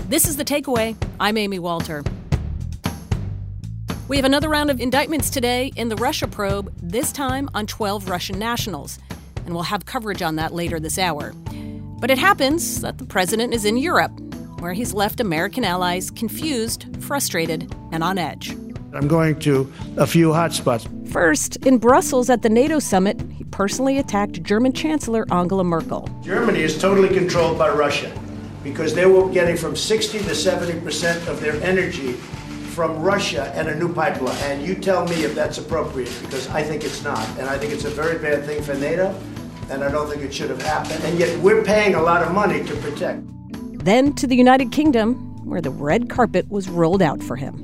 This is The Takeaway. I'm Amy Walter. We have another round of indictments today in the Russia probe, this time on 12 Russian nationals. And we'll have coverage on that later this hour. But it happens that the president is in Europe, where he's left American allies confused, frustrated, and on edge. I'm going to a few hotspots. First, in Brussels at the NATO summit, he personally attacked German Chancellor Angela Merkel. Germany is totally controlled by Russia because they were getting from 60 to 70% of their energy from Russia and a new pipeline. And you tell me if that's appropriate, because I think it's not. And I think it's a very bad thing for NATO, and I don't think it should have happened. And yet we're paying a lot of money to protect. Then to the United Kingdom, where the red carpet was rolled out for him.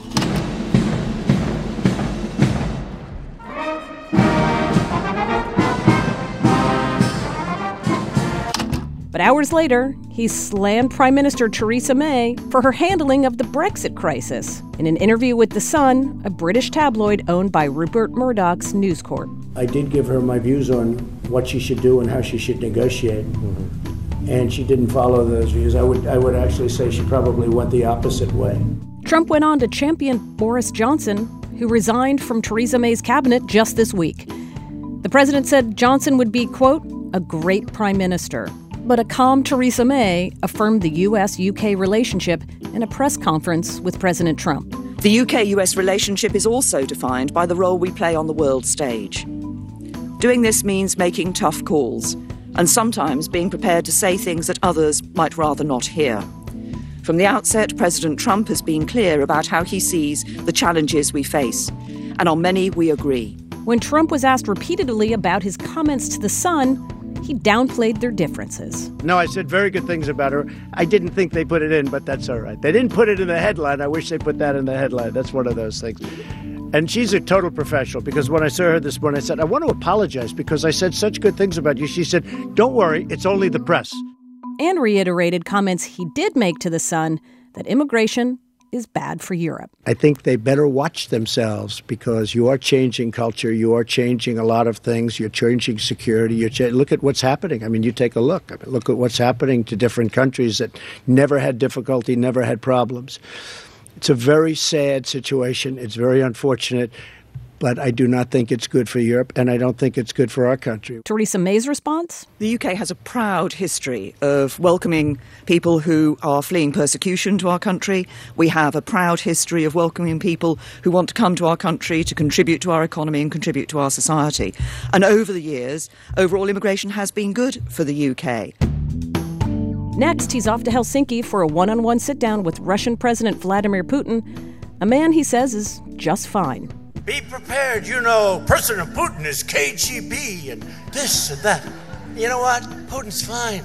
But hours later, he slammed Prime Minister Theresa May for her handling of the Brexit crisis in an interview with The Sun, a British tabloid owned by Rupert Murdoch's News Corp. I did give her my views on what she should do and how she should negotiate. And she didn't follow those views. I would actually say she probably went the opposite way. Trump went on to champion Boris Johnson, who resigned from Theresa May's cabinet just this week. The president said Johnson would be, quote, a great prime minister. But a calm Theresa May affirmed the U.S.-UK relationship in a press conference with President Trump. The UK-US relationship is also defined by the role we play on the world stage. Doing this means making tough calls, and sometimes being prepared to say things that others might rather not hear. From the outset, President Trump has been clear about how he sees the challenges we face, and on many we agree. When Trump was asked repeatedly about his comments to The Sun, he downplayed their differences. No, I said very good things about her. I didn't think they put it in, but that's all right. They didn't put it in the headline. I wish they put that in the headline. That's one of those things. And she's a total professional, because when I saw her this morning, I said, I want to apologize because I said such good things about you. She said, don't worry, it's only the press. And reiterated comments he did make to The Sun that immigration is bad for Europe. I think they better watch themselves, because you are changing culture. You are changing a lot of things. You're changing security. Look at what's happening. I mean, you take a look. Look at what's happening to different countries that never had difficulty, never had problems. It's a very sad situation. It's very unfortunate. But I do not think it's good for Europe, and I don't think it's good for our country. Theresa May's response? The UK has a proud history of welcoming people who are fleeing persecution to our country. We have a proud history of welcoming people who want to come to our country to contribute to our economy and contribute to our society. And over the years, overall immigration has been good for the UK. Next, he's off to Helsinki for a one-on-one sit-down with Russian President Vladimir Putin, a man he says is just fine. Be prepared, President Putin is KGB and this and that. You know what? Putin's fine.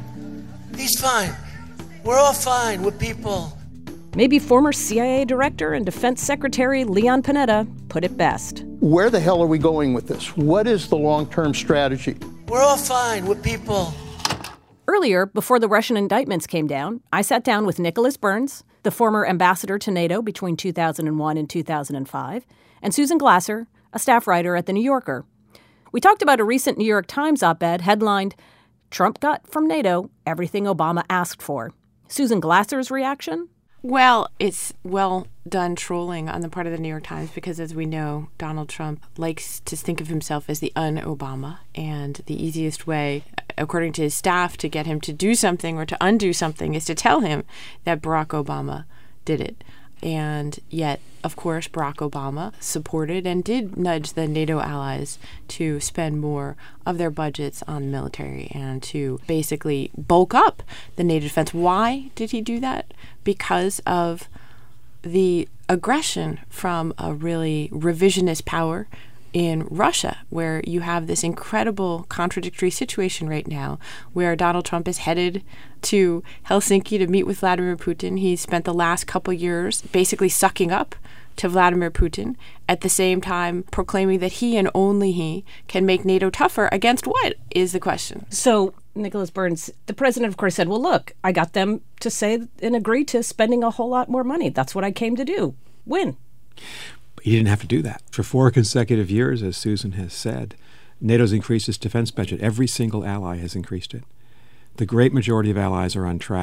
He's fine. We're all fine with people. Maybe former CIA Director and Defense Secretary Leon Panetta put it best. Where the hell are we going with this? What is the long-term strategy? We're all fine with people. Earlier, before the Russian indictments came down, I sat down with Nicholas Burns, the former ambassador to NATO between 2001 and 2005, and Susan Glasser, a staff writer at The New Yorker. We talked about a recent New York Times op-ed headlined, Trump got from NATO everything Obama asked for. Susan Glasser's reaction? Well, it's well done trolling on the part of the New York Times because, as we know, Donald Trump likes to think of himself as the un-Obama. And the easiest way, according to his staff, to get him to do something or to undo something is to tell him that Barack Obama did it. And yet, of course, Barack Obama supported and did nudge the NATO allies to spend more of their budgets on military and to basically bulk up the NATO defense. Why did he do that? Because of the aggression from a really revisionist power in Russia, where you have this incredible contradictory situation right now where Donald Trump is headed to Helsinki to meet with Vladimir Putin. He spent the last couple years basically sucking up to Vladimir Putin, at the same time proclaiming that he and only he can make NATO tougher. Against what is the question? So, Nicholas Burns, the president, of course, said, well, look, I got them to say and agree to spending a whole lot more money. That's what I came to do. Win. He didn't have to do that. For 4 consecutive years, as Susan has said, NATO's increased its defense budget. Every single ally has increased it. The great majority of allies are on track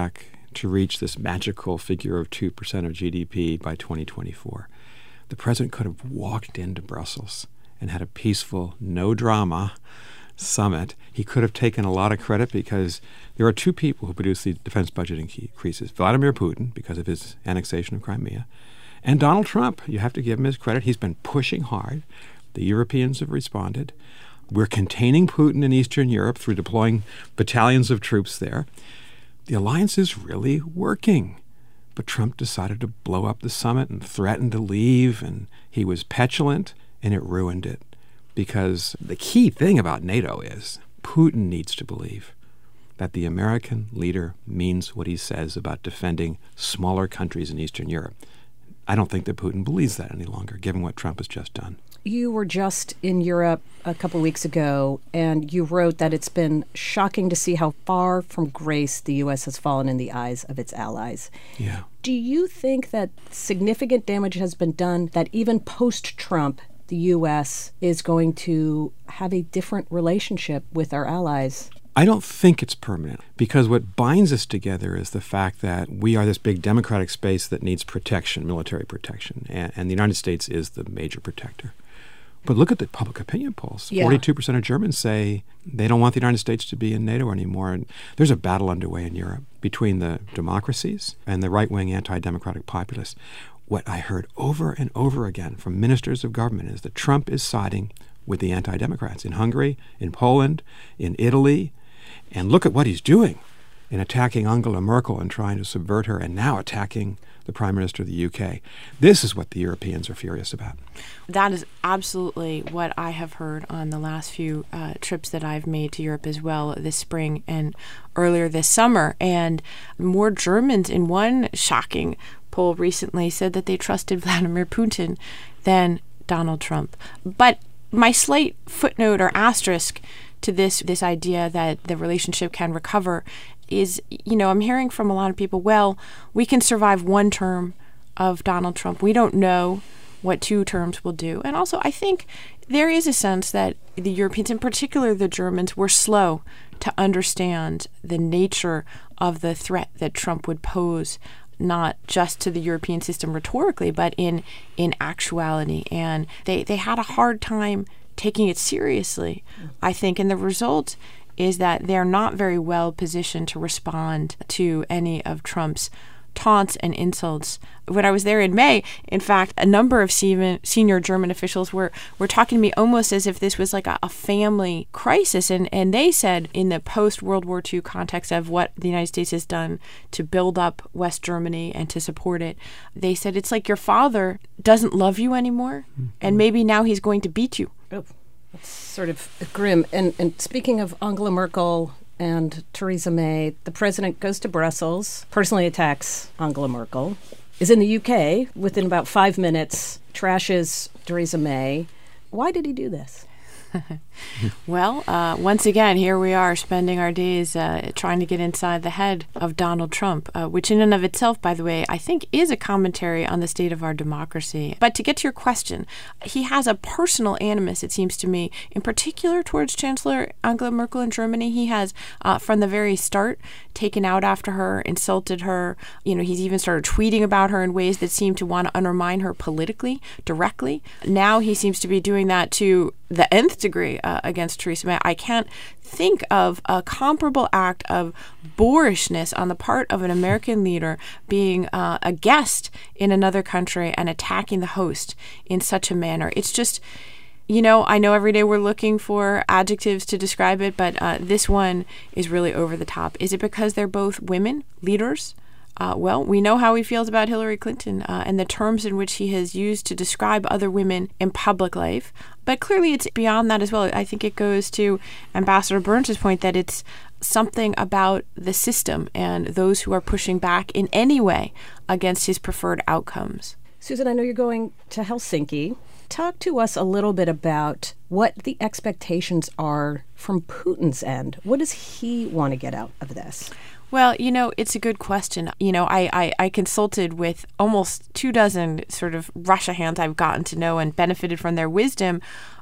to reach this magical figure of 2% of GDP by 2024. The president could have walked into Brussels and had a peaceful, no drama summit. He could have taken a lot of credit because there are two people who produced the defense budget increases: Vladimir Putin, because of his annexation of Crimea, and Donald Trump. You have to give him his credit. He's been pushing hard. The Europeans have responded. We're containing Putin in Eastern Europe through deploying battalions of troops there. The alliance is really working. But Trump decided to blow up the summit and threatened to leave, and he was petulant, and it ruined it. Because the key thing about NATO is Putin needs to believe that the American leader means what he says about defending smaller countries in Eastern Europe. I don't think that Putin believes that any longer, given what Trump has just done. You were just in Europe a couple of weeks ago, and you wrote that it's been shocking to see how far from grace the U.S. has fallen in the eyes of its allies. Yeah. Do you think that significant damage has been done, that even post-Trump, the U.S. is going to have a different relationship with our allies? I don't think it's permanent, because what binds us together is the fact that we are this big democratic space that needs protection, military protection, and the United States is the major protector. But look at the public opinion polls. Yeah. 42% of Germans say they don't want the United States to be in NATO anymore. And there's a battle underway in Europe between the democracies and the right-wing anti-democratic populists. What I heard over and over again from ministers of government is that Trump is siding with the anti-democrats in Hungary, in Poland, in Italy. And look at what he's doing in attacking Angela Merkel and trying to subvert her, and now attacking the Prime Minister of the UK. This is what the Europeans are furious about. That is absolutely what I have heard on the last few trips that I've made to Europe as well this spring and earlier this summer. And more Germans, in one shocking poll recently, said that they trusted Vladimir Putin than Donald Trump. But my slight footnote or asterisk to this idea that the relationship can recover is, I'm hearing from a lot of people, well, we can survive one term of Donald Trump. We don't know what 2 terms will do. And also, I think there is a sense that the Europeans, in particular the Germans, were slow to understand the nature of the threat that Trump would pose, not just to the European system rhetorically, but in actuality. And they had a hard time taking it seriously, I think. And the result is that they're not very well positioned to respond to any of Trump's taunts and insults. When I was there in May, in fact, a number of senior German officials were talking to me almost as if this was like a family crisis. And they said, in the post-World War II context of what the United States has done to build up West Germany and to support it, they said, it's like your father doesn't love you anymore, and maybe now he's going to beat you. Oh, that's sort of grim. And speaking of Angela Merkel and Theresa May, the president goes to Brussels, personally attacks Angela Merkel, is in the UK within about 5 minutes, trashes Theresa May. Why did he do this? Well, once again, here we are spending our days trying to get inside the head of Donald Trump, which in and of itself, by the way, I think is a commentary on the state of our democracy. But to get to your question, he has a personal animus, it seems to me, in particular towards Chancellor Angela Merkel in Germany. He has, from the very start, taken out after her, insulted her. He's even started tweeting about her in ways that seem to want to undermine her politically, directly. Now he seems to be doing that to the nth degree against Theresa May. I can't think of a comparable act of boorishness on the part of an American leader being a guest in another country and attacking the host in such a manner. It's just, I know every day we're looking for adjectives to describe it, but this one is really over the top. Is it because they're both women leaders? Well, we know how he feels about Hillary Clinton and the terms in which he has used to describe other women in public life. But clearly it's beyond that as well. I think it goes to Ambassador Burns' point that it's something about the system and those who are pushing back in any way against his preferred outcomes. Susan, I know you're going to Helsinki. Talk to us a little bit about what the expectations are from Putin's end. What does he want to get out of this? Well, it's a good question. I consulted with almost 24 sort of Russia hands I've gotten to know and benefited from their wisdom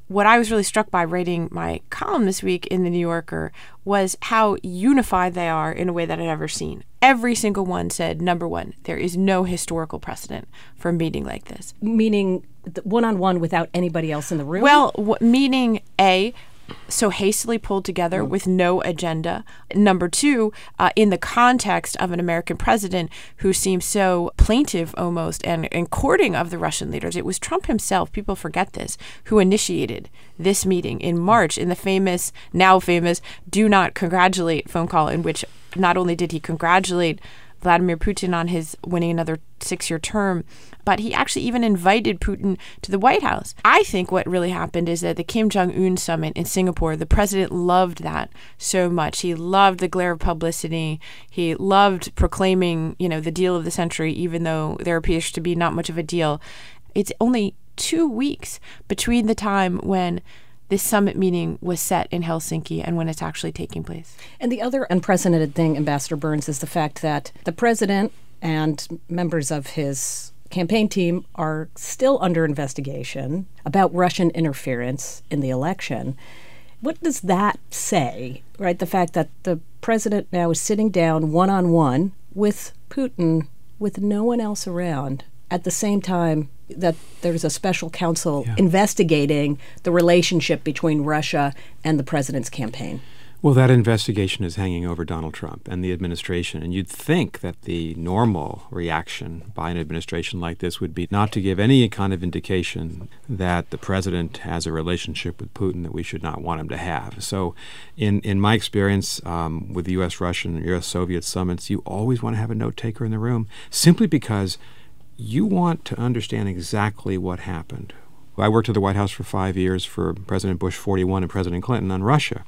what I was really struck by writing my column this week in The New Yorker was how unified they are in a way that I'd ever seen. Every single one said, number one, there is no historical precedent for a meeting like this. Meaning one-on-one without anybody else in the room? Well, meaning A, so hastily pulled together with no agenda. Number two, in the context of an American president who seems so plaintive almost and courting of the Russian leaders. It was Trump himself, people forget this, who initiated this meeting in March in the now famous do not congratulate phone call, in which not only did he congratulate Vladimir Putin on his winning another 6-year term, but he actually even invited Putin to the White House. I think what really happened is that the Kim Jong-un summit in Singapore, the president loved that so much. He loved the glare of publicity. He loved proclaiming, the deal of the century, even though there appears to be not much of a deal. It's only 2 weeks between the time when this summit meeting was set in Helsinki and when it's actually taking place. And the other unprecedented thing, Ambassador Burns, is the fact that the president and members of his campaign team are still under investigation about Russian interference in the election. What does that say, right? The fact that the president now is sitting down one-on-one with Putin with no one else around at the same time that there's a special counsel investigating the relationship between Russia and the president's campaign. Well, that investigation is hanging over Donald Trump and the administration, and you'd think that the normal reaction by an administration like this would be not to give any kind of indication that the president has a relationship with Putin that we should not want him to have. So in my experience with the U.S.-Russian and U.S.-Soviet summits, you always want to have a note-taker in the room simply because you want to understand exactly what happened. I worked at the White House for 5 years for President Bush 41 and President Clinton on Russia.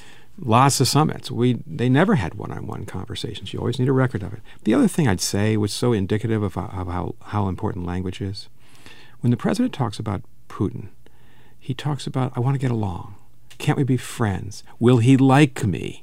Lots of summits. They never had one-on-one conversations. You always need a record of it. The other thing I'd say was so indicative of how important language is. When the president talks about Putin, he talks about, I want to get along. Can't we be friends? Will he like me?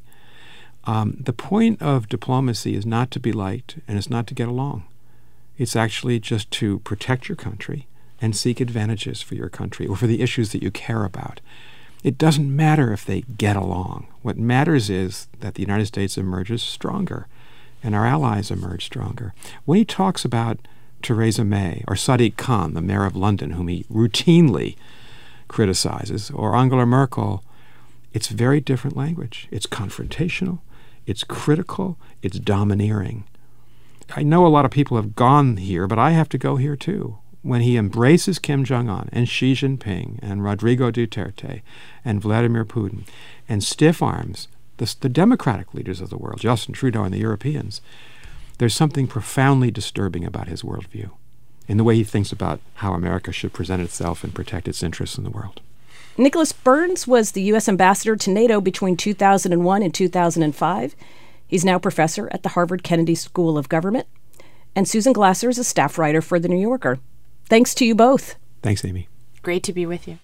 The point of diplomacy is not to be liked, and it's not to get along. It's actually just to protect your country and seek advantages for your country or for the issues that you care about. It doesn't matter if they get along. What matters is that the United States emerges stronger and our allies emerge stronger. When he talks about Theresa May or Sadiq Khan, the mayor of London, whom he routinely criticizes, or Angela Merkel, it's very different language. It's confrontational, it's critical, it's domineering. I know a lot of people have gone here, but I have to go here too. When he embraces Kim Jong-un and Xi Jinping and Rodrigo Duterte and Vladimir Putin and stiff arms the democratic leaders of the world, Justin Trudeau and the Europeans, there's something profoundly disturbing about his worldview in the way he thinks about how America should present itself and protect its interests in the world. Nicholas Burns was the U.S. ambassador to NATO between 2001 and 2005. He's now professor at the Harvard Kennedy School of Government. And Susan Glasser is a staff writer for The New Yorker. Thanks to you both. Thanks, Amy. Great to be with you.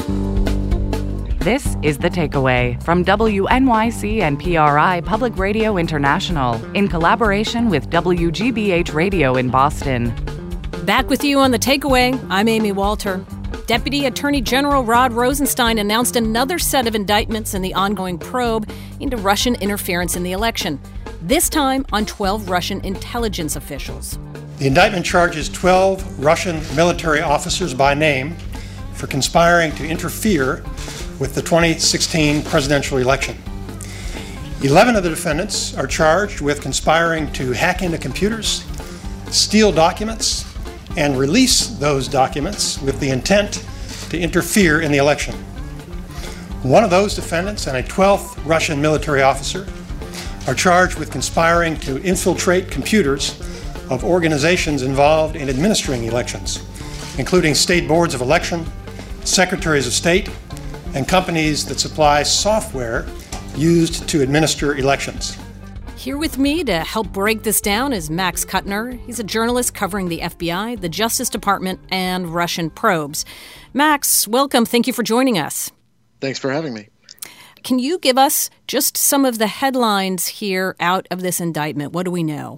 This is The Takeaway from WNYC and PRI Public Radio International in collaboration with WGBH Radio in Boston. Back with you on The Takeaway. I'm Amy Walter. Deputy Attorney General Rod Rosenstein announced another set of indictments in the ongoing probe into Russian interference in the election, this time on 12 Russian intelligence officials. The indictment charges 12 Russian military officers by name for conspiring to interfere with the 2016 presidential election. 11 of the defendants are charged with conspiring to hack into computers, steal documents, and release those documents with the intent to interfere in the election. One of those defendants and a 12th Russian military officer are charged with conspiring to infiltrate computers of organizations involved in administering elections, including state boards of election, secretaries of state, and companies that supply software used to administer elections. Here with me to help break this down is Max Kuttner. He's a journalist covering the FBI, the Justice Department, and Russian probes. Max, welcome. Thank you for joining us. Thanks for having me. Can you give us just some of the headlines here out of this indictment? What do we know?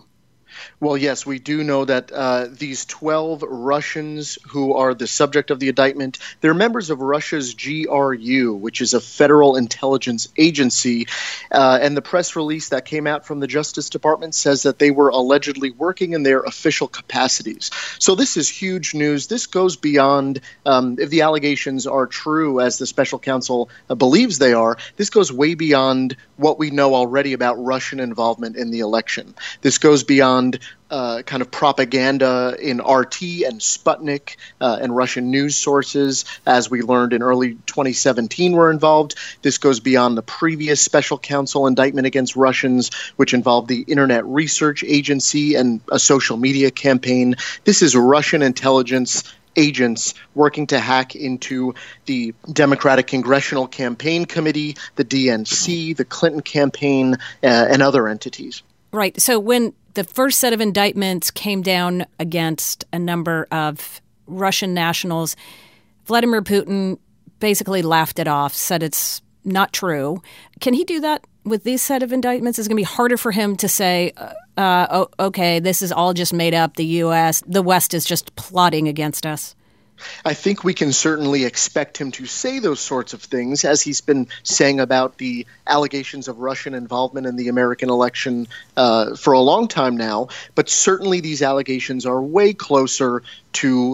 Well, yes, we do know that these 12 Russians who are the subject of the indictment, they're members of Russia's GRU, which is a federal intelligence agency. And the press release that came out from the Justice Department says that they were allegedly working in their official capacities. So this is huge news. This goes beyond, if the allegations are true, as the special counsel believes they are, this goes way beyond what we know already about Russian involvement in the election. This goes beyond kind of propaganda in RT and Sputnik and Russian news sources, as we learned in early 2017 were involved. This goes beyond the previous special counsel indictment against Russians, which involved the Internet Research Agency and a social media campaign. This is Russian intelligence agents working to hack into the Democratic Congressional Campaign Committee, the DNC, the Clinton campaign, and other entities. Right. So when the first set of indictments came down against a number of Russian nationals, Vladimir Putin basically laughed it off, said it's not true. Can he do that with these set of indictments? It's going to be harder for him to say, okay, this is all just made up. The West is just plotting against us. I think we can certainly expect him to say those sorts of things, as he's been saying about the allegations of Russian involvement in the American election for a long time now. But certainly these allegations are way closer to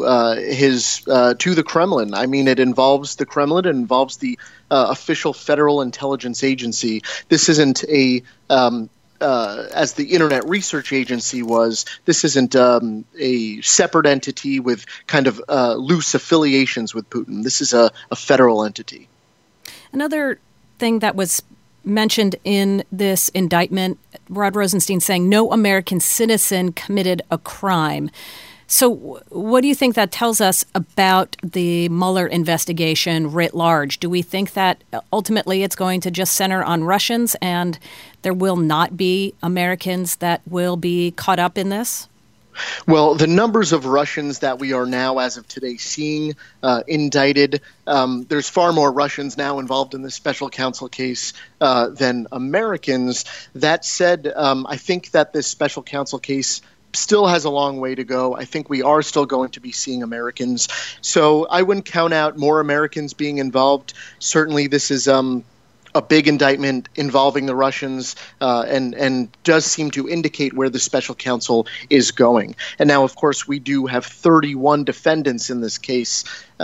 the Kremlin. I mean, it involves the Kremlin. It involves the official federal intelligence agency. This isn't as the Internet Research Agency was, this isn't a separate entity with kind of loose affiliations with Putin. This is a federal entity. Another thing that was mentioned in this indictment, Rod Rosenstein saying no American citizen committed a crime. So what do you think that tells us about the Mueller investigation writ large? Do we think that ultimately it's going to just center on Russians and there will not be Americans that will be caught up in this? Well, the numbers of Russians that we are now, as of today, seeing indicted, there's far more Russians now involved in this special counsel case than Americans. That said, I think that this special counsel case still has a long way to go. I think we are still going to be seeing Americans. So I wouldn't count out more Americans being involved. Certainly this is a big indictment involving the Russians and does seem to indicate where the special counsel is going. And now, of course, we do have 31 defendants in this case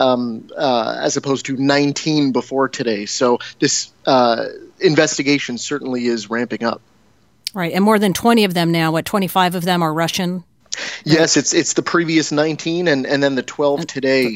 as opposed to 19 before today. So this investigation certainly is ramping up. Right. And more than 20 of them now, 25 of them are Russian? Yes, it's the previous 19 and then the 12 today.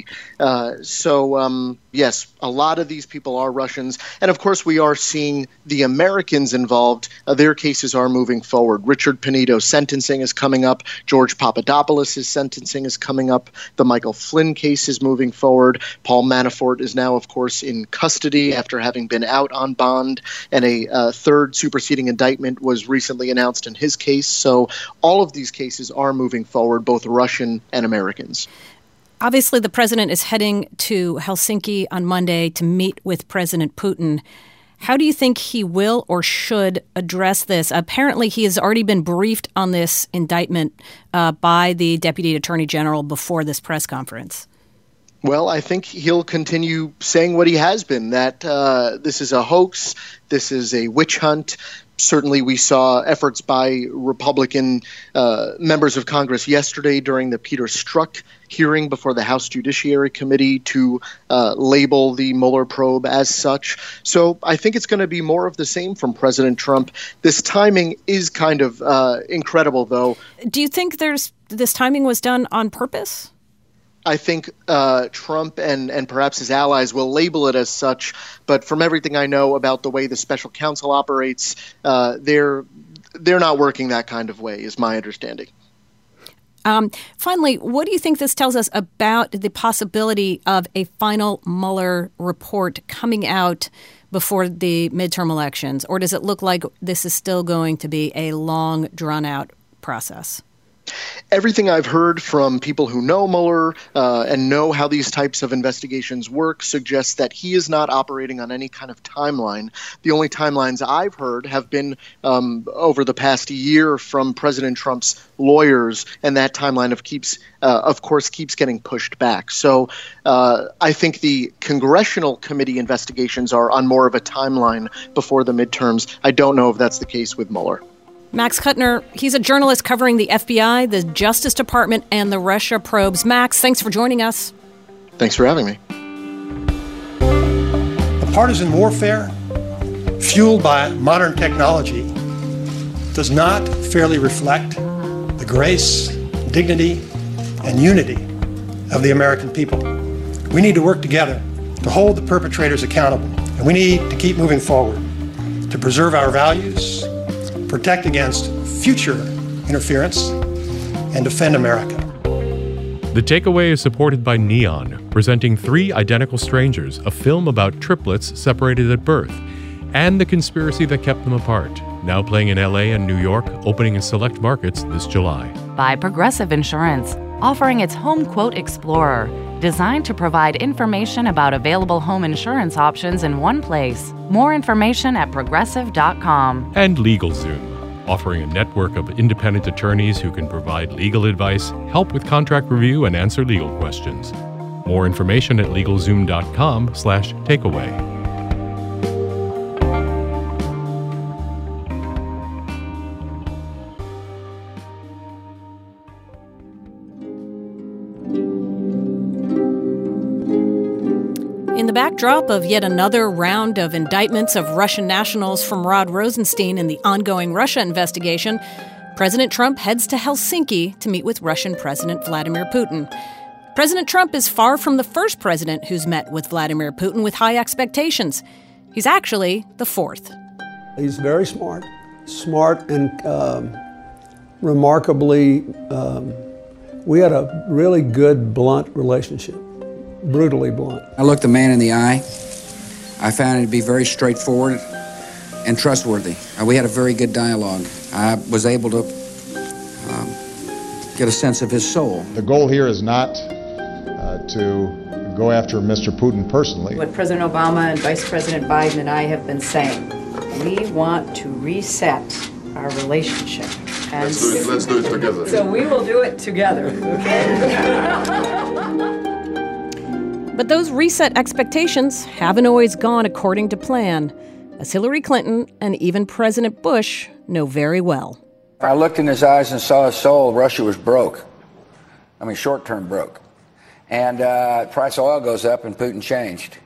Yes, a lot of these people are Russians. And of course, we are seeing the Americans involved. Their cases are moving forward. Richard Penito's sentencing is coming up. George Papadopoulos' sentencing is coming up. The Michael Flynn case is moving forward. Paul Manafort is now, of course, in custody after having been out on bond. And a third superseding indictment was recently announced in his case. So all of these cases are moving forward, both Russian and Americans. Obviously, the president is heading to Helsinki on Monday to meet with President Putin. How do you think he will or should address this? Apparently, he has already been briefed on this indictment by the Deputy Attorney General before this press conference. Well, I think he'll continue saying what he has been, that this is a hoax, this is a witch hunt. Certainly, we saw efforts by Republican members of Congress yesterday during the Peter Strzok hearing before the House Judiciary Committee to label the Mueller probe as such. So I think it's going to be more of the same from President Trump. This timing is kind of incredible, though. Do you think this timing was done on purpose? I think Trump and perhaps his allies will label it as such. But from everything I know about the way the special counsel operates, they're not working that kind of way, is my understanding. Finally, what do you think this tells us about the possibility of a final Mueller report coming out before the midterm elections? Or does it look like this is still going to be a long, drawn-out process? Everything I've heard from people who know Mueller and know how these types of investigations work suggests that he is not operating on any kind of timeline. The only timelines I've heard have been over the past year from President Trump's lawyers, and that timeline of course keeps getting pushed back. So I think the congressional committee investigations are on more of a timeline before the midterms. I don't know if that's the case with Mueller. Max Kuttner, he's a journalist covering the FBI, the Justice Department, and the Russia probes. Max, thanks for joining us. Thanks for having me. The partisan warfare, fueled by modern technology, does not fairly reflect the grace, dignity, and unity of the American people. We need to work together to hold the perpetrators accountable, and we need to keep moving forward to preserve our values, protect against future interference, and defend America. The Takeaway is supported by Neon, presenting Three Identical Strangers, a film about triplets separated at birth, and The Conspiracy That Kept Them Apart, now playing in LA and New York, opening in select markets this July. By Progressive Insurance, offering its Home Quote Explorer, designed to provide information about available home insurance options in one place. More information at progressive.com. And LegalZoom, offering a network of independent attorneys who can provide legal advice, help with contract review, and answer legal questions. More information at LegalZoom.com/takeaway. In the backdrop of yet another round of indictments of Russian nationals from Rod Rosenstein in the ongoing Russia investigation, President Trump heads to Helsinki to meet with Russian President Vladimir Putin. President Trump is far from the first president who's met with Vladimir Putin with high expectations. He's actually the fourth. He's very smart and remarkably, we had a really good, blunt relationship. Brutally blunt. I looked the man in the eye. I found it to be very straightforward and trustworthy. We had a very good dialogue. I was able to get a sense of his soul. The goal here is not to go after Mr. Putin personally. What President Obama and Vice President Biden and I have been saying, we want to reset our relationship. And let's do it together. So we will do it together, okay? But those reset expectations haven't always gone according to plan, as Hillary Clinton and even President Bush know very well. I looked in his eyes and saw his soul. Russia was broke. I mean, short-term broke. And price of oil goes up and Putin changed.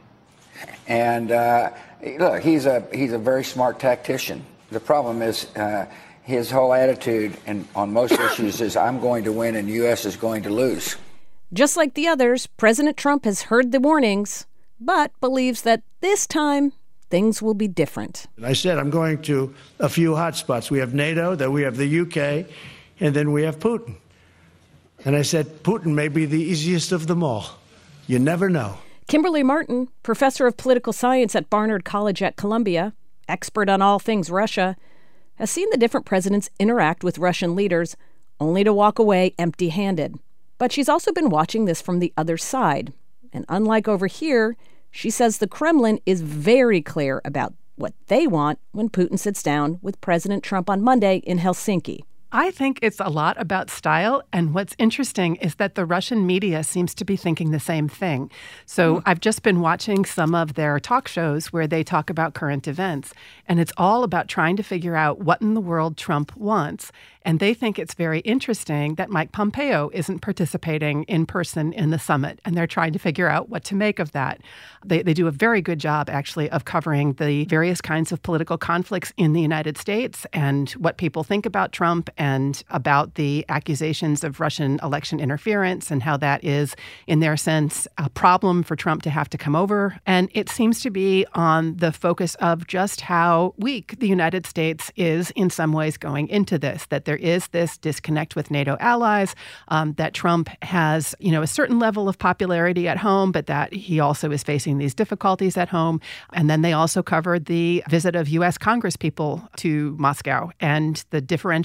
And look, he's a very smart tactician. The problem is his whole attitude on most issues is I'm going to win and the U.S. is going to lose. Just like the others, President Trump has heard the warnings, but believes that this time things will be different. I said I'm going to a few hot spots. We have NATO, then we have the UK, and then we have Putin. And I said Putin may be the easiest of them all. You never know. Kimberly Martin, professor of political science at Barnard College at Columbia, expert on all things Russia, has seen the different presidents interact with Russian leaders only to walk away empty-handed. But she's also been watching this from the other side. And unlike over here, she says the Kremlin is very clear about what they want when Putin sits down with President Trump on Monday in Helsinki. I think it's a lot about style, and what's interesting is that the Russian media seems to be thinking the same thing. So I've just been watching some of their talk shows where they talk about current events, and it's all about trying to figure out what in the world Trump wants. And they think it's very interesting that Mike Pompeo isn't participating in person in the summit, and they're trying to figure out what to make of that. They do a very good job, actually, of covering the various kinds of political conflicts in the United States and what people think about Trump and about the accusations of Russian election interference and how that is, in their sense, a problem for Trump to have to come over. And it seems to be on the focus of just how weak the United States is in some ways going into this, that there is this disconnect with NATO allies, that Trump has, a certain level of popularity at home, but that he also is facing these difficulties at home. And then they also covered the visit of U.S. Congress people to Moscow and the differential in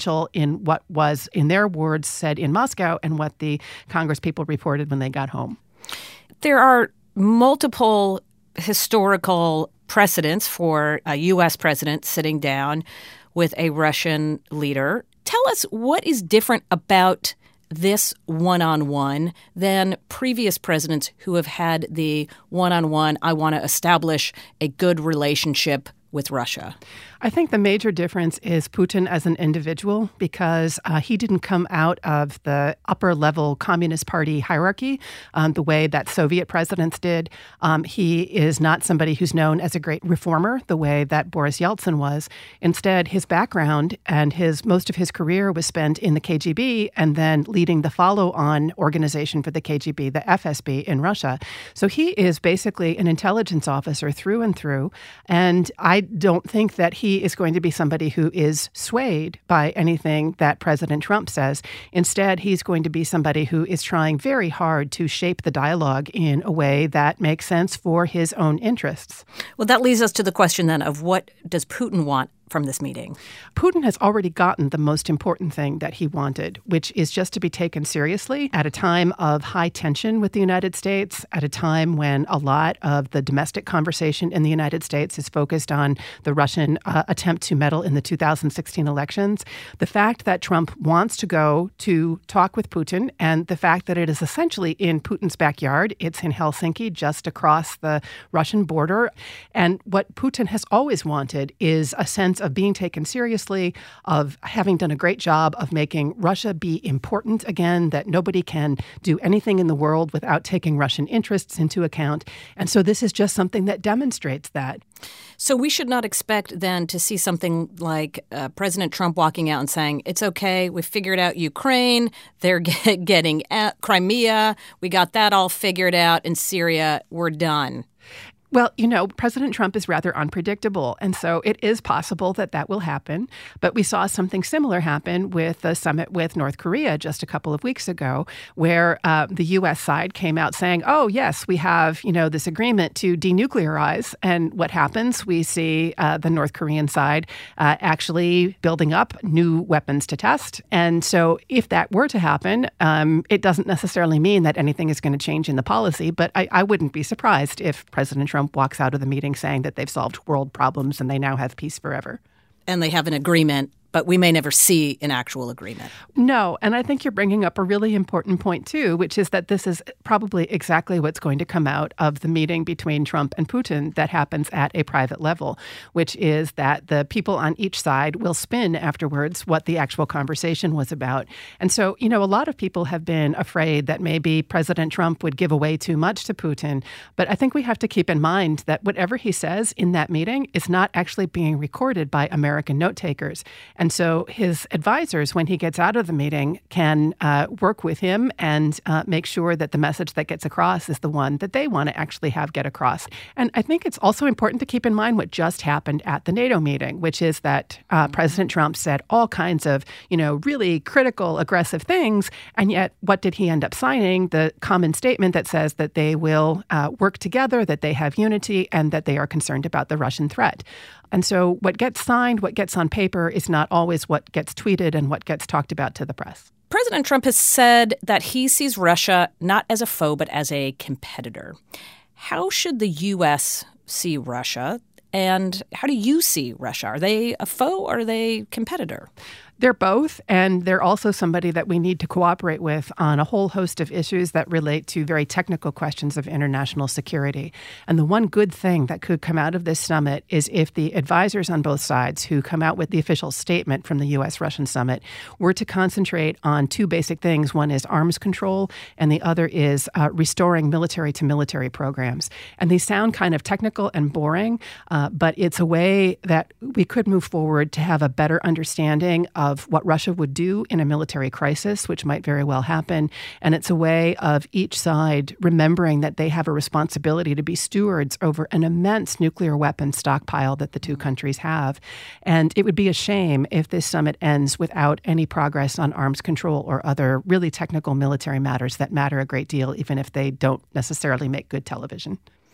in what was, in their words, said in Moscow and what the Congress people reported when they got home. There are multiple historical precedents for a U.S. president sitting down with a Russian leader. Tell us what is different about this one-on-one than previous presidents who have had the one-on-one, I want to establish a good relationship with Russia. I think the major difference is Putin as an individual, because he didn't come out of the upper-level Communist Party hierarchy the way that Soviet presidents did. He is not somebody who's known as a great reformer the way that Boris Yeltsin was. Instead, his background and most of his career was spent in the KGB and then leading the follow-on organization for the KGB, the FSB, in Russia. So he is basically an intelligence officer through and through, and I don't think that he is going to be somebody who is swayed by anything that President Trump says. Instead, he's going to be somebody who is trying very hard to shape the dialogue in a way that makes sense for his own interests. Well, that leads us to the question then of what does Putin want from this meeting? Putin has already gotten the most important thing that he wanted, which is just to be taken seriously at a time of high tension with the United States, at a time when a lot of the domestic conversation in the United States is focused on the Russian attempt to meddle in the 2016 elections. The fact that Trump wants to go to talk with Putin, and the fact that it is essentially in Putin's backyard, it's in Helsinki, just across the Russian border. And what Putin has always wanted is a sense of being taken seriously, of having done a great job of making Russia be important again, that nobody can do anything in the world without taking Russian interests into account. And so this is just something that demonstrates that. So we should not expect then to see something like President Trump walking out and saying, it's okay, we figured out Ukraine, they're getting Crimea, we got that all figured out, in Syria, we're done. Well, President Trump is rather unpredictable, and so it is possible that that will happen. But we saw something similar happen with the summit with North Korea just a couple of weeks ago, where the U.S. side came out saying, oh, yes, we have, this agreement to denuclearize. And what happens? We see the North Korean side actually building up new weapons to test. And so if that were to happen, it doesn't necessarily mean that anything is going to change in the policy. But I wouldn't be surprised if President Trump walks out of the meeting saying that they've solved world problems and they now have peace forever. And they have an agreement, but we may never see an actual agreement. No, and I think you're bringing up a really important point, too, which is that this is probably exactly what's going to come out of the meeting between Trump and Putin that happens at a private level, which is that the people on each side will spin afterwards what the actual conversation was about. And so, a lot of people have been afraid that maybe President Trump would give away too much to Putin. But I think we have to keep in mind that whatever he says in that meeting is not actually being recorded by American note takers. And so his advisors, when he gets out of the meeting, can work with him and make sure that the message that gets across is the one that they want to actually have get across. And I think it's also important to keep in mind what just happened at the NATO meeting, which is that President Trump said all kinds of, really critical, aggressive things. And yet, what did he end up signing? The common statement that says that they will work together, that they have unity, and that they are concerned about the Russian threat. And so what gets signed, what gets on paper is not always what gets tweeted and what gets talked about to the press. President Trump has said that he sees Russia not as a foe, but as a competitor. How should the U.S. see Russia? And how do you see Russia? Are they a foe or are they a competitor? They're both, and they're also somebody that we need to cooperate with on a whole host of issues that relate to very technical questions of international security. And the one good thing that could come out of this summit is if the advisors on both sides who come out with the official statement from the U.S.-Russian summit were to concentrate on two basic things. One is arms control, and the other is restoring military-to-military programs. And these sound kind of technical and boring, but it's a way that we could move forward to have a better understanding of what Russia would do in a military crisis, which might very well happen. And it's a way of each side remembering that they have a responsibility to be stewards over an immense nuclear weapons stockpile that the two countries have. And it would be a shame if this summit ends without any progress on arms control or other really technical military matters that matter a great deal, even if they don't necessarily make good television.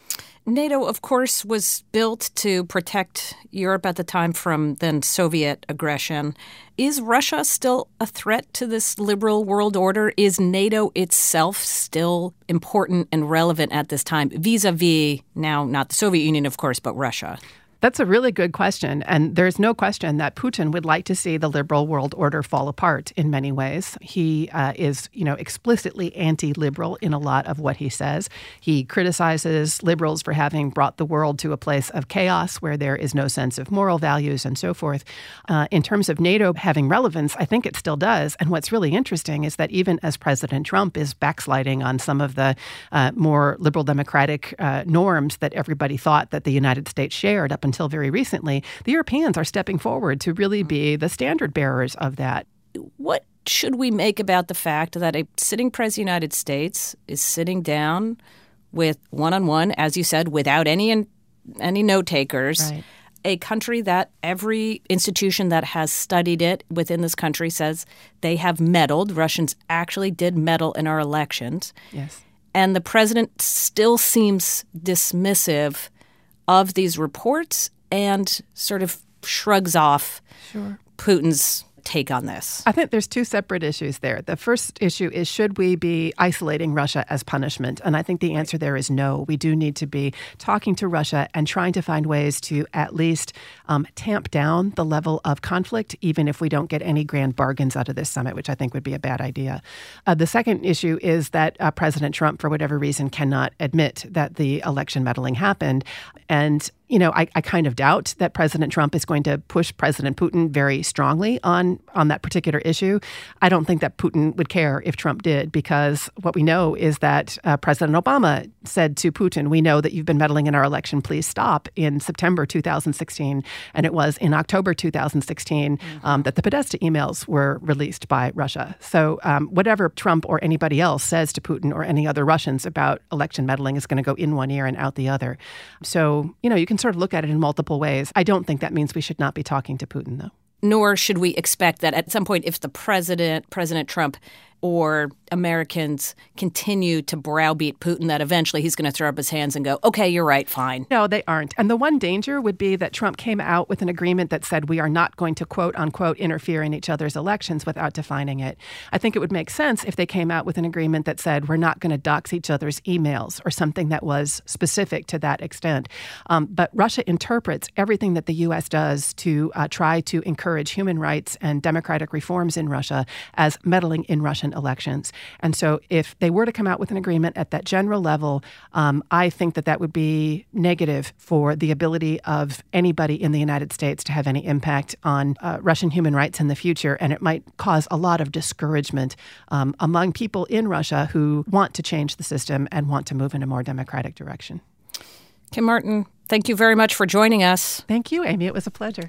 NATO, of course, was built to protect Europe at the time from then Soviet aggression. Is Russia still a threat to this liberal world order? Is NATO itself still important and relevant at this time, vis-a-vis now not the Soviet Union, of course, but Russia? That's a really good question. And there's no question that Putin would like to see the liberal world order fall apart in many ways. He is, explicitly anti-liberal in a lot of what he says. He criticizes liberals for having brought the world to a place of chaos where there is no sense of moral values and so forth. In terms of NATO having relevance, I think it still does. And what's really interesting is that even as President Trump is backsliding on some of the more liberal democratic norms that everybody thought that the United States shared up until very recently, the Europeans are stepping forward to really be the standard bearers of that. What should we make about the fact that a sitting president of the United States is sitting down with one-on-one, as you said, without any note takers, right, a country that every institution that has studied it within this country says they have meddled. Russians actually did meddle in our elections. Yes. And the president still seems dismissive of these reports and sort of shrugs off Putin's take on this? I think there's two separate issues there. The first issue is, should we be isolating Russia as punishment? And I think the answer there is no. We do need to be talking to Russia and trying to find ways to at least tamp down the level of conflict, even if we don't get any grand bargains out of this summit, which I think would be a bad idea. The second issue is that President Trump, for whatever reason, cannot admit that the election meddling happened. And I kind of doubt that President Trump is going to push President Putin very strongly on that particular issue. I don't think that Putin would care if Trump did, because what we know is that President Obama said to Putin, "We know that you've been meddling in our election. Please stop," in September 2016. And it was in October 2016 that the Podesta emails were released by Russia. So whatever Trump or anybody else says to Putin or any other Russians about election meddling is going to go in one ear and out the other. So, you can sort of look at it in multiple ways. I don't think that means we should not be talking to Putin, though. Nor should we expect that at some point, if the President Trump or Americans continue to browbeat Putin, that eventually he's going to throw up his hands and go, okay, you're right, fine. No, they aren't. And the one danger would be that Trump came out with an agreement that said we are not going to, quote unquote, interfere in each other's elections without defining it. I think it would make sense if they came out with an agreement that said we're not going to dox each other's emails or something that was specific to that extent. But Russia interprets everything that the U.S. does to try to encourage human rights and democratic reforms in Russia as meddling in Russian elections. And so if they were to come out with an agreement at that general level, I think that would be negative for the ability of anybody in the United States to have any impact on Russian human rights in the future. And it might cause a lot of discouragement among people in Russia who want to change the system and want to move in a more democratic direction. Kim Martin, thank you very much for joining us. Thank you, Amy. It was a pleasure.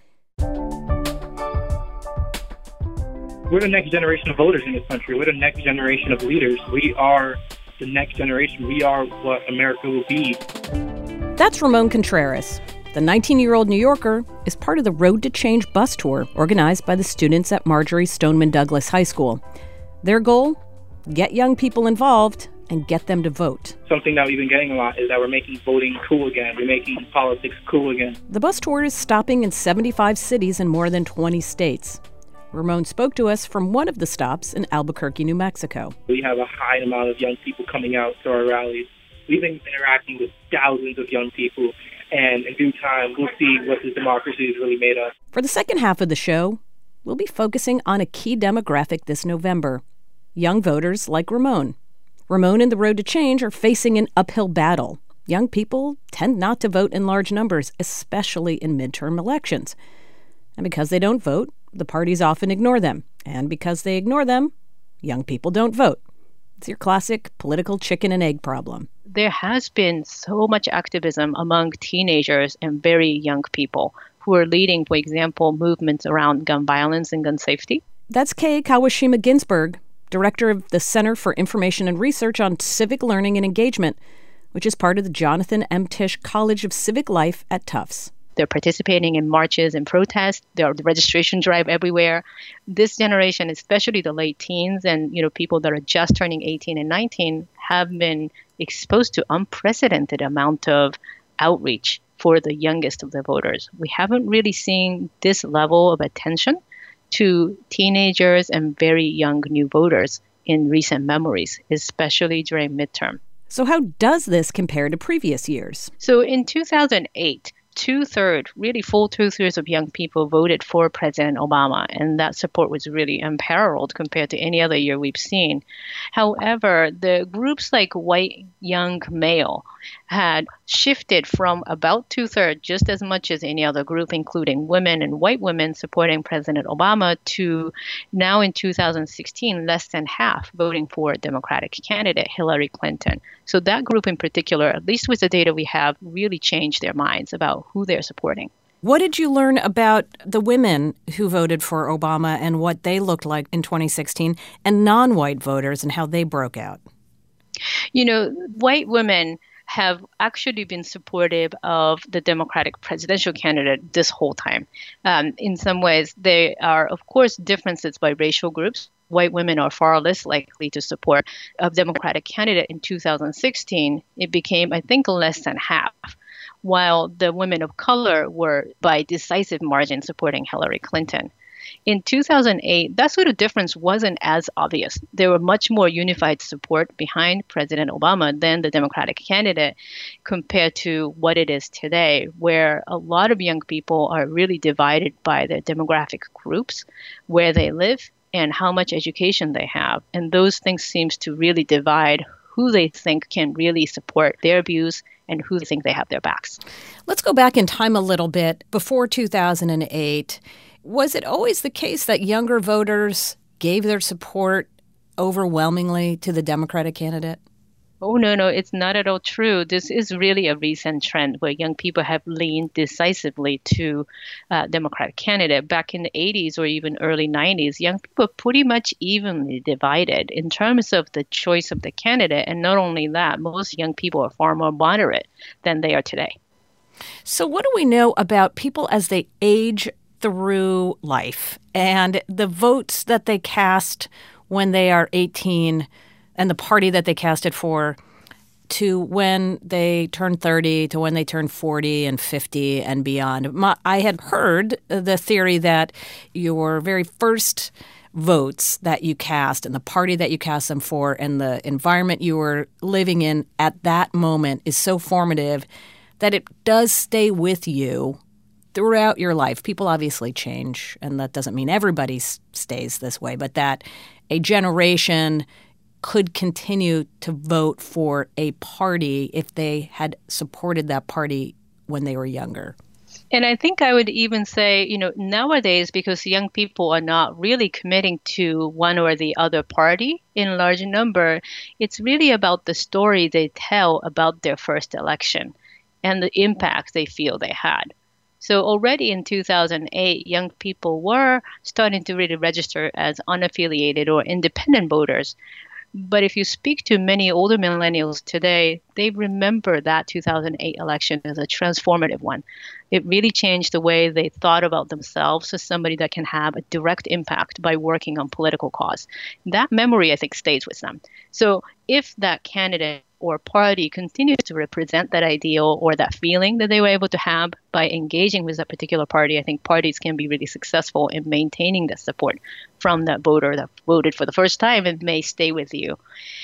We're the next generation of voters in this country. We're the next generation of leaders. We are the next generation. We are what America will be. That's Ramon Contreras. The 19-year-old New Yorker is part of the Road to Change bus tour organized by the students at Marjory Stoneman Douglas High School. Their goal? Get young people involved and get them to vote. Something that we've been getting a lot is that we're making voting cool again. We're making politics cool again. The bus tour is stopping in 75 cities in more than 20 states. Ramon spoke to us from one of the stops in Albuquerque, New Mexico. We have a high amount of young people coming out to our rallies. We've been interacting with thousands of young people, and in due time, we'll see what this democracy is really made of. For the second half of the show, we'll be focusing on a key demographic this November: young voters like Ramon. Ramon and the Road to Change are facing an uphill battle. Young people tend not to vote in large numbers, especially in midterm elections. And because they don't vote, the parties often ignore them. And because they ignore them, young people don't vote. It's your classic political chicken and egg problem. There has been so much activism among teenagers and very young people who are leading, for example, movements around gun violence and gun safety. That's Kei Kawashima Ginsburg, director of the Center for Information and Research on Civic Learning and Engagement, which is part of the Jonathan M. Tisch College of Civic Life at Tufts. They're participating in marches and protests. There are the registration drive everywhere. This generation, especially the late teens and people that are just turning 18 and 19, have been exposed to unprecedented amount of outreach for the youngest of the voters. We haven't really seen this level of attention to teenagers and very young new voters in recent memories, especially during midterm. So how does this compare to previous years? So in 2008, full two-thirds of young people voted for President Obama, and that support was really unparalleled compared to any other year we've seen. However, the groups like white young male had shifted from about two-thirds, just as much as any other group, including women and white women supporting President Obama, to now in 2016, less than half voting for Democratic candidate Hillary Clinton. So that group in particular, at least with the data we have, really changed their minds about who they're supporting. What did you learn about the women who voted for Obama and what they looked like in 2016 and non-white voters and how they broke out? You know, white women have actually been supportive of the Democratic presidential candidate this whole time. In some ways, there are, of course, differences by racial groups. White women are far less likely to support a Democratic candidate in 2016. It became, I think, less than half, while the women of color were, by decisive margin, supporting Hillary Clinton. In 2008, that sort of difference wasn't as obvious. There were much more unified support behind President Obama than the Democratic candidate compared to what it is today, where a lot of young people are really divided by their demographic groups, where they live, and how much education they have. And those things seems to really divide who they think can really support their views and who they think they have their backs. Let's go back in time a little bit. Before 2008, was it always the case that younger voters gave their support overwhelmingly to the Democratic candidate? Oh, no, it's not at all true. This is really a recent trend where young people have leaned decisively to Democratic candidate. Back in the 80s or even early 90s, young people pretty much evenly divided in terms of the choice of the candidate. And not only that, most young people are far more moderate than they are today. So what do we know about people as they age through life and the votes that they cast when they are 18 and the party that they cast it for to when they turn 30 to when they turn 40 and 50 and beyond? I had heard the theory that your very first votes that you cast and the party that you cast them for and the environment you were living in at that moment is so formative that it does stay with you throughout your life. People obviously change, and that doesn't mean everybody stays this way, but that a generation could continue to vote for a party if they had supported that party when they were younger. And I think I would even say, nowadays, because young people are not really committing to one or the other party in large number, it's really about the story they tell about their first election and the impact they feel they had. So already in 2008, young people were starting to really register as unaffiliated or independent voters. But if you speak to many older millennials today, they remember that 2008 election as a transformative one. It really changed the way they thought about themselves as somebody that can have a direct impact by working on political cause. That memory, I think, stays with them. So if that candidate or party continues to represent that ideal or that feeling that they were able to have by engaging with that particular party, I think parties can be really successful in maintaining the support from that voter that voted for the first time and may stay with you.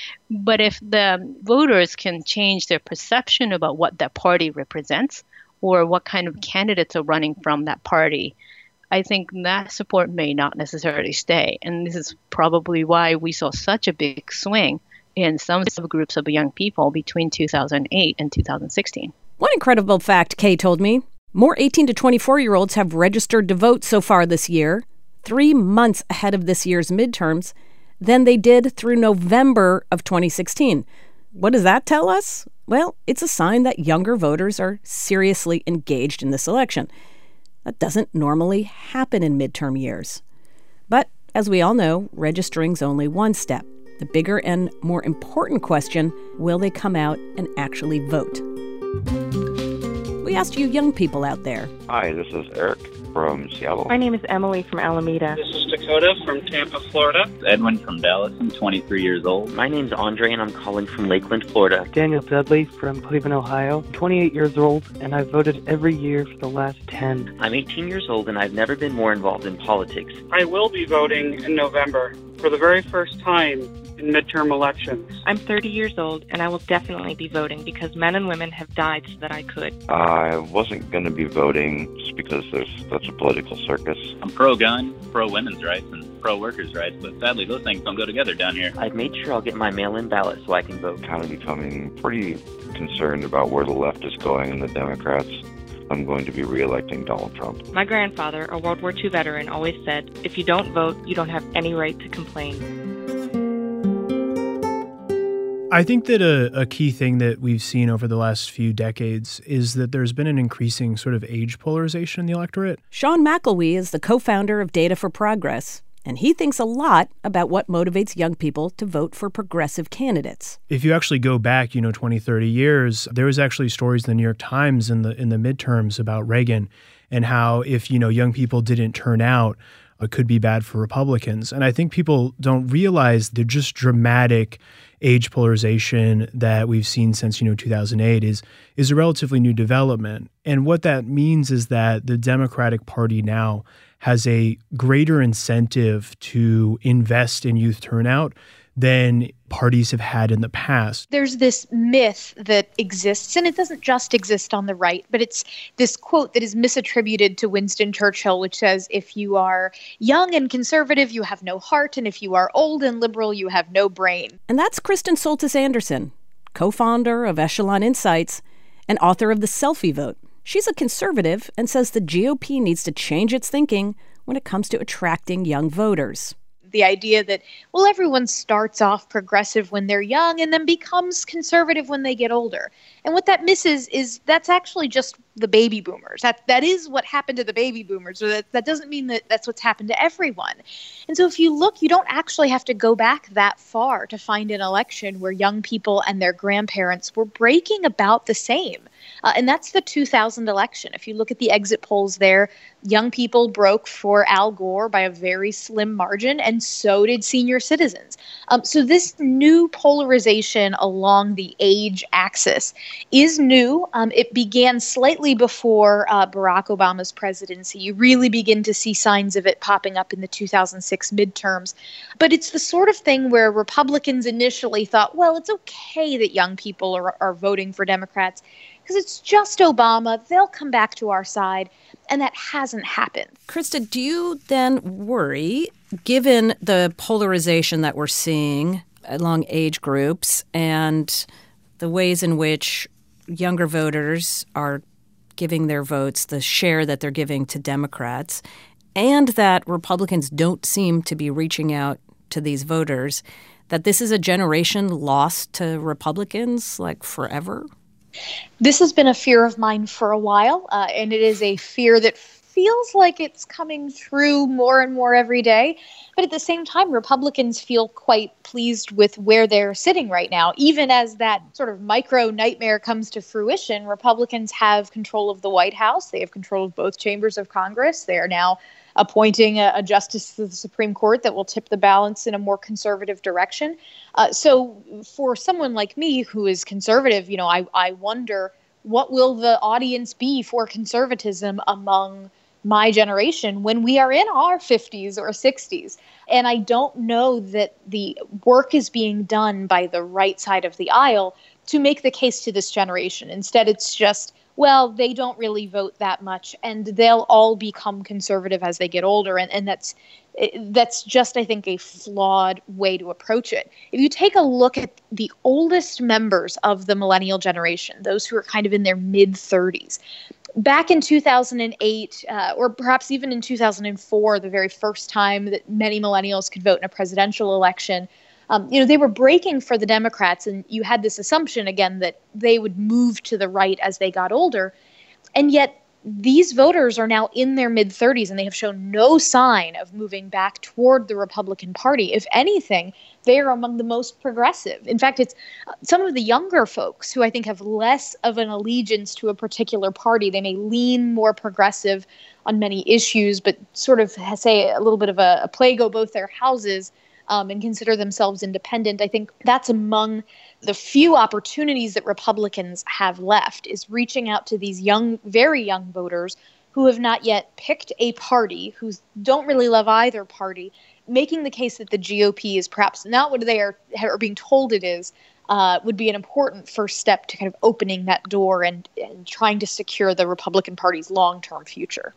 But if the voters can change their perception about what that party represents or what kind of candidates are running from that party, I think that support may not necessarily stay. And this is probably why we saw such a big swing in some subgroups of young people between 2008 and 2016. One incredible fact Kay told me, more 18 to 24-year-olds have registered to vote so far this year, 3 months ahead of this year's midterms, than they did through November of 2016. What does that tell us? Well, it's a sign that younger voters are seriously engaged in this election. That doesn't normally happen in midterm years. But as we all know, registering's only one step. The bigger and more important question, will they come out and actually vote? We asked you young people out there. Hi, this is Eric. from Seattle. My name is Emily from Alameda. This is Dakota from Tampa, Florida. Edwin from Dallas. I'm 23 years old. My name's Andre, and I'm calling from Lakeland, Florida. Daniel Dudley from Cleveland, Ohio. I'm 28 years old, and I've voted every year for the last 10. I'm 18 years old, and I've never been more involved in politics. I will be voting in November for the very first time in midterm elections. I'm 30 years old, and I will definitely be voting because men and women have died so that I could. I wasn't going to be voting just because that's a political circus. I'm pro-gun, pro-women's rights, and pro-workers' rights, but sadly those things don't go together down here. I've made sure I'll get my mail-in ballot so I can vote. Kind of becoming pretty concerned about where the left is going and the Democrats. I'm going to be re-electing Donald Trump. My grandfather, a World War II veteran, always said, if you don't vote, you don't have any right to complain. I think that a key thing that we've seen over the last few decades is that there's been an increasing sort of age polarization in the electorate. Sean McElwee is the co-founder of Data for Progress, and he thinks a lot about what motivates young people to vote for progressive candidates. If you actually go back, 20, 30 years, there was actually stories in the New York Times in the midterms about Reagan and how if, young people didn't turn out, it could be bad for Republicans. And I think people don't realize the just dramatic age polarization that we've seen since 2008 is a relatively new development. And what that means is that the Democratic Party now has a greater incentive to invest in youth turnout than parties have had in the past. There's this myth that exists, and it doesn't just exist on the right, but it's this quote that is misattributed to Winston Churchill, which says, if you are young and conservative, you have no heart, and if you are old and liberal, you have no brain. And that's Kristen Soltis Anderson, co-founder of Echelon Insights and author of The Selfie Vote. She's a conservative and says the GOP needs to change its thinking when it comes to attracting young voters. The idea that, well, everyone starts off progressive when they're young and then becomes conservative when they get older. And what that misses is that's actually just the baby boomers. That is what happened to the baby boomers. So that doesn't mean that that's what's happened to everyone. And so if you look, you don't actually have to go back that far to find an election where young people and their grandparents were breaking about the same. And that's the 2000 election. If you look at the exit polls there, young people broke for Al Gore by a very slim margin, and so did senior citizens. So this new polarization along the age axis is new. It began slightly before Barack Obama's presidency. You really begin to see signs of it popping up in the 2006 midterms. But it's the sort of thing where Republicans initially thought, well, it's okay that young people are voting for Democrats because it's just Obama. They'll come back to our side. And that hasn't happened. Krista, do you then worry, given the polarization that we're seeing along age groups and the ways in which younger voters are giving their votes, the share that they're giving to Democrats, and that Republicans don't seem to be reaching out to these voters, that this is a generation lost to Republicans, like forever? This has been a fear of mine for a while, and it is a fear that feels like it's coming through more and more every day. But at the same time, Republicans feel quite pleased with where they're sitting right now. Even as that sort of micro nightmare comes to fruition, Republicans have control of the White House. They have control of both chambers of Congress. They are now appointing a justice to the Supreme Court that will tip the balance in a more conservative direction. So for someone like me who is conservative, I wonder, what will the audience be for conservatism among my generation when we are in our 50s or 60s? And I don't know that the work is being done by the right side of the aisle to make the case to this generation. Instead, it's just, well, they don't really vote that much, and they'll all become conservative as they get older. And that's just, I think, a flawed way to approach it. If you take a look at the oldest members of the millennial generation, those who are kind of in their mid-30s, back in 2008, or perhaps even in 2004, the very first time that many millennials could vote in a presidential election, they were breaking for the Democrats, and you had this assumption, again, that they would move to the right as they got older. And yet these voters are now in their mid-30s and they have shown no sign of moving back toward the Republican Party. If anything, they are among the most progressive. In fact, it's some of the younger folks who I think have less of an allegiance to a particular party. They may lean more progressive on many issues, but sort of say a little bit of a play go both their houses and consider themselves independent. I think that's among the few opportunities that Republicans have left, is reaching out to these young, very young voters who have not yet picked a party, who don't really love either party, making the case that the GOP is perhaps not what they are being told it is, would be an important first step to kind of opening that door and trying to secure the Republican Party's long-term future.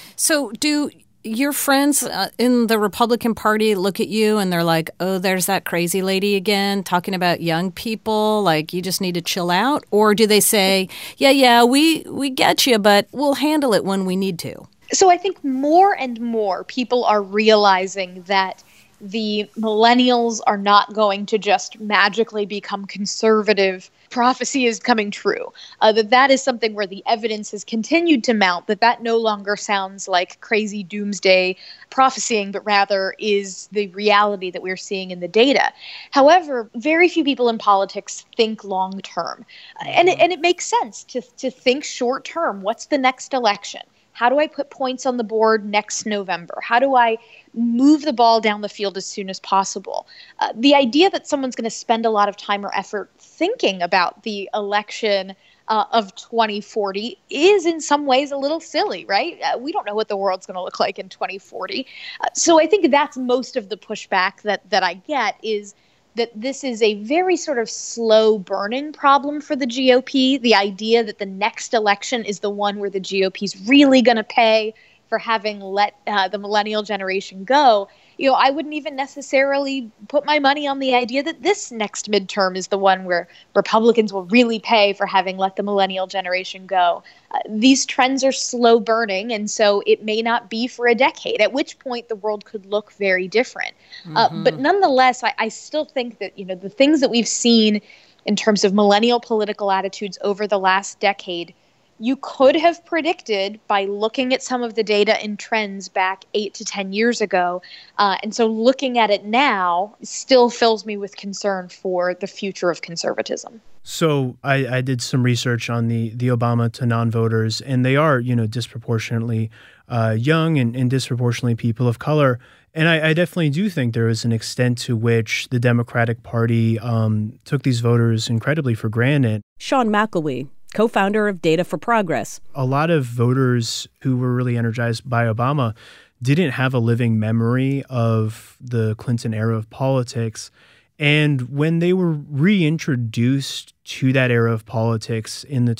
So do your friends in the Republican Party look at you and they're like, oh, there's that crazy lady again talking about young people, like you just need to chill out? Or do they say, yeah, we get you, but we'll handle it when we need to? So I think more and more people are realizing that the millennials are not going to just magically become conservative. Prophecy is coming true. That is something where the evidence has continued to mount, that no longer sounds like crazy doomsday prophesying, but rather is the reality that we're seeing in the data. However, very few people in politics think long term. And it makes sense to think short term. What's the next election? How do I put points on the board next November? How do I move the ball down the field as soon as possible? The idea that someone's going to spend a lot of time or effort thinking about the election of 2040 is in some ways a little silly, right? We don't know what the world's going to look like in 2040. So I think that's most of the pushback that I get, is that this is a very sort of slow burning problem for the GOP. The idea that the next election is the one where the GOP is really going to pay for having let the millennial generation go. I wouldn't even necessarily put my money on the idea that this next midterm is the one where Republicans will really pay for having let the millennial generation go. These trends are slow burning, and so it may not be for a decade, at which point the world could look very different. But nonetheless, I still think that, the things that we've seen in terms of millennial political attitudes over the last decade, you could have predicted by looking at some of the data and trends back 8 to 10 years ago. And so looking at it now still fills me with concern for the future of conservatism. So I did some research on the Obama to non-voters, and they are, disproportionately young and disproportionately people of color. And I definitely do think there is an extent to which the Democratic Party took these voters incredibly for granted. Sean McElwee, co-founder of Data for Progress. A lot of voters who were really energized by Obama didn't have a living memory of the Clinton era of politics. And when they were reintroduced to that era of politics in the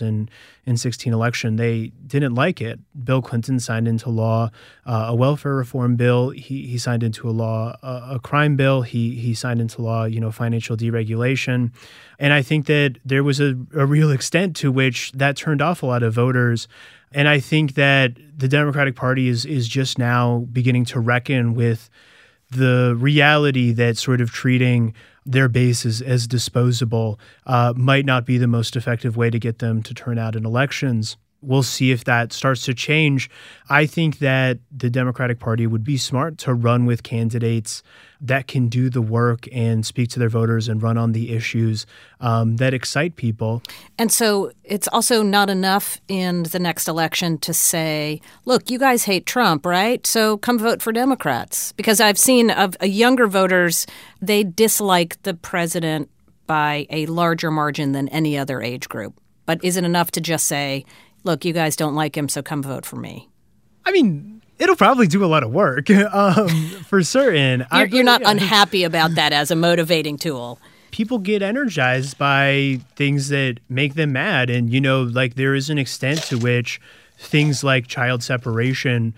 2016 election, they didn't like it. Bill Clinton signed into law a welfare reform bill. He signed into law a crime bill. He signed into law, financial deregulation. And I think that there was a real extent to which that turned off a lot of voters. And I think that the Democratic Party is just now beginning to reckon with the reality that sort of treating their base as disposable might not be the most effective way to get them to turn out in elections. We'll see if that starts to change. I think that the Democratic Party would be smart to run with candidates that can do the work and speak to their voters and run on the issues that excite people. And so it's also not enough in the next election to say, look, you guys hate Trump, right? So come vote for Democrats. Because I've seen of younger voters, they dislike the president by a larger margin than any other age group. But is it enough to just say, look, you guys don't like him, so come vote for me? I mean, it'll probably do a lot of work, for certain. You're not unhappy about that as a motivating tool. People get energized by things that make them mad. And, there is an extent to which things like child separation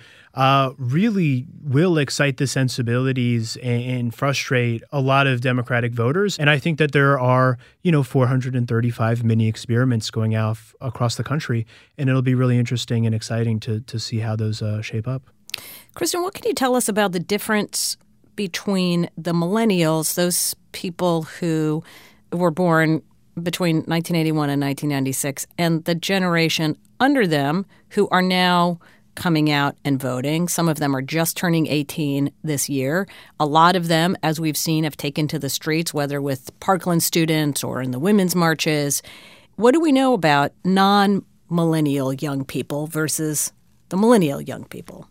really will excite the sensibilities and frustrate a lot of Democratic voters. And I think that there are, 435 mini experiments going out across the country, and it'll be really interesting and exciting to see how those shape up. Kristen, what can you tell us about the difference between the millennials, those people who were born between 1981 and 1996 and the generation under them who are now coming out and voting. Some of them are just turning 18 this year. A lot of them, as we've seen, have taken to the streets, whether with Parkland students or in the women's marches. What do we know about non-millennial young people versus the millennial young people?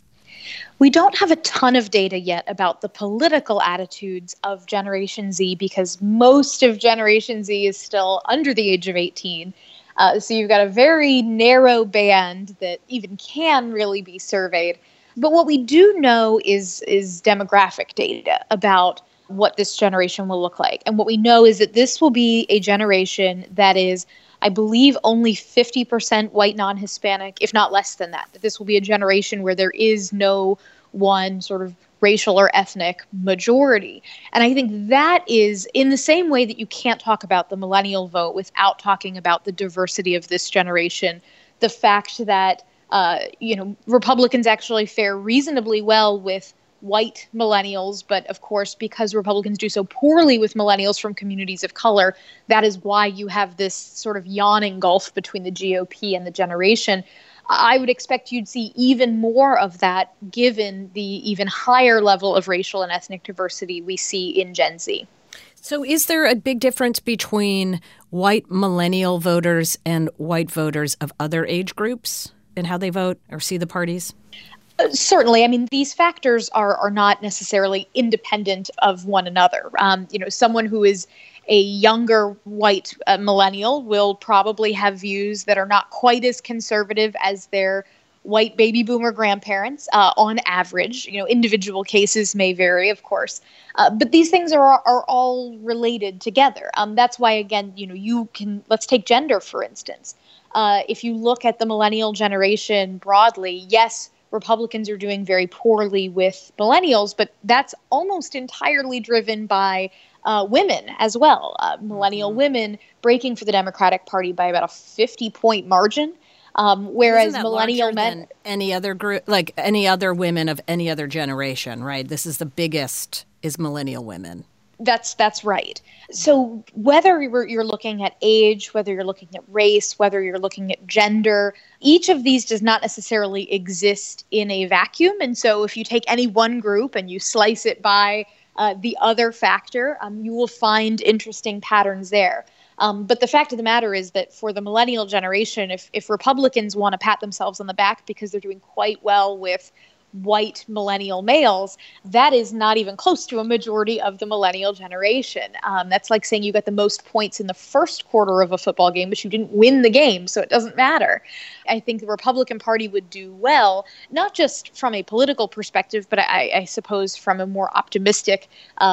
We don't have a ton of data yet about the political attitudes of Generation Z because most of Generation Z is still under the age of 18. So you've got a very narrow band that even can really be surveyed. But what we do know is demographic data about what this generation will look like. And what we know is that this will be a generation that is, I believe, only 50% white non-Hispanic, if not less than that. That this will be a generation where there is no one sort of racial or ethnic majority. And I think that is, in the same way that you can't talk about the millennial vote without talking about the diversity of this generation, the fact that, Republicans actually fare reasonably well with white millennials, but of course, because Republicans do so poorly with millennials from communities of color, that is why you have this sort of yawning gulf between the GOP and the generation. I would expect you'd see even more of that given the even higher level of racial and ethnic diversity we see in Gen Z. So is there a big difference between white millennial voters and white voters of other age groups in how they vote or see the parties? Certainly. I mean, these factors are not necessarily independent of one another. Someone who is a younger white millennial will probably have views that are not quite as conservative as their white baby boomer grandparents on average. Individual cases may vary, of course, but these things are all related together. That's why, again, let's take gender, for instance. If you look at the millennial generation broadly, yes, Republicans are doing very poorly with millennials, but that's almost entirely driven by women as well. Millennial women breaking for the Democratic Party by about a 50-point margin, whereas millennial men, any other group, like any other women of any other generation, right? This is the biggest is millennial women. That's right. So whether you're looking at age, whether you're looking at race, whether you're looking at gender, each of these does not necessarily exist in a vacuum. And so if you take any one group and you slice it by the other factor, you will find interesting patterns there. But the fact of the matter is that for the millennial generation, if Republicans want to pat themselves on the back because they're doing quite well with white millennial males, that is not even close to a majority of the millennial generation. That's like saying you got the most points in the first quarter of a football game, but you didn't win the game, so it doesn't matter. I think the Republican Party would do well, not just from a political perspective, but I suppose from a more optimistic,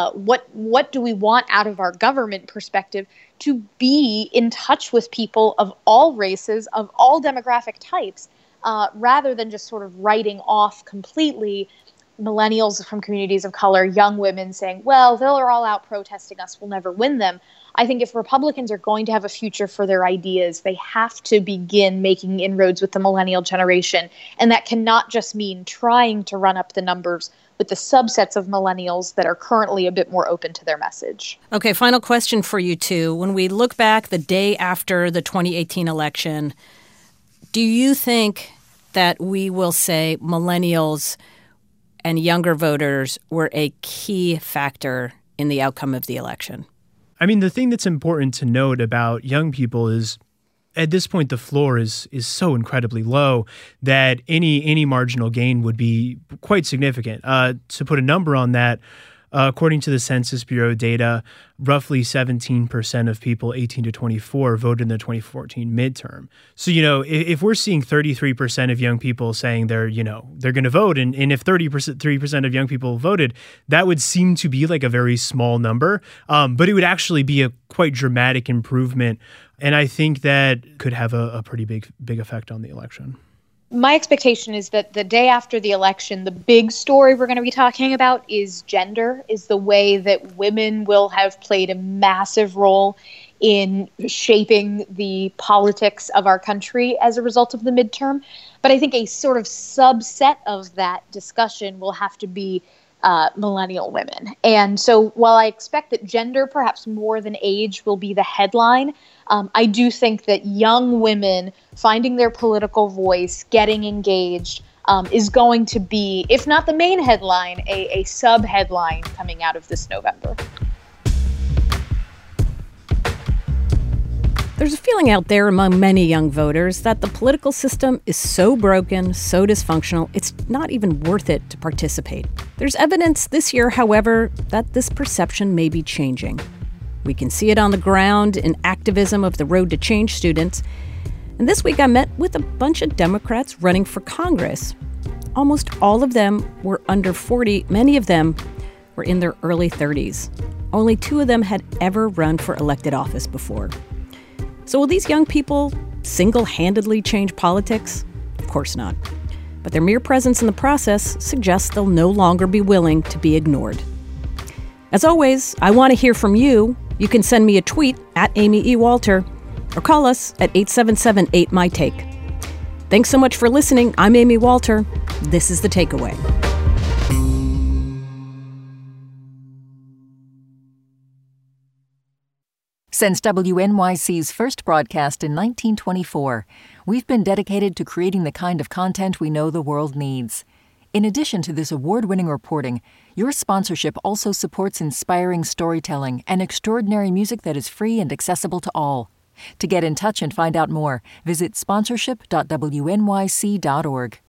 what do we want out of our government perspective, to be in touch with people of all races, of all demographic types, rather than just sort of writing off completely millennials from communities of color, young women saying, well, they're all out protesting us, we'll never win them. I think if Republicans are going to have a future for their ideas, they have to begin making inroads with the millennial generation. And that cannot just mean trying to run up the numbers with the subsets of millennials that are currently a bit more open to their message. Okay, final question for you two. When we look back the day after the 2018 election, do you think that we will say millennials and younger voters were a key factor in the outcome of the election? I mean, the thing that's important to note about young people is at this point, the floor is so incredibly low that any marginal gain would be quite significant. To put a number on that, according to the Census Bureau data, roughly 17% of people 18 to 24 voted in the 2014 midterm. So, if we're seeing 33% of young people saying they're going to vote, and if 3% of young people voted, that would seem to be like a very small number. But it would actually be a quite dramatic improvement. And I think that could have a pretty big effect on the election. My expectation is that the day after the election, the big story we're going to be talking about is gender, is the way that women will have played a massive role in shaping the politics of our country as a result of the midterm. But I think a sort of subset of that discussion will have to be millennial women. And so while I expect that gender, perhaps more than age, will be the headline, I do think that young women finding their political voice, getting engaged, is going to be, if not the main headline, a sub-headline coming out of this November. There's a feeling out there among many young voters that the political system is so broken, so dysfunctional, it's not even worth it to participate. There's evidence this year, however, that this perception may be changing. We can see it on the ground in activism of the Road to Change students. And this week I met with a bunch of Democrats running for Congress. Almost all of them were under 40. Many of them were in their early 30s. Only 2 of them had ever run for elected office before. So will these young people single-handedly change politics? Of course not. But their mere presence in the process suggests they'll no longer be willing to be ignored. As always, I want to hear from you. You can send me a tweet at Amy E. Walter or call us at 877-8MY-TAKE. Thanks so much for listening. I'm Amy Walter. This is The Takeaway. Since WNYC's first broadcast in 1924, we've been dedicated to creating the kind of content we know the world needs. In addition to this award-winning reporting, your sponsorship also supports inspiring storytelling and extraordinary music that is free and accessible to all. To get in touch and find out more, visit sponsorship.wnyc.org.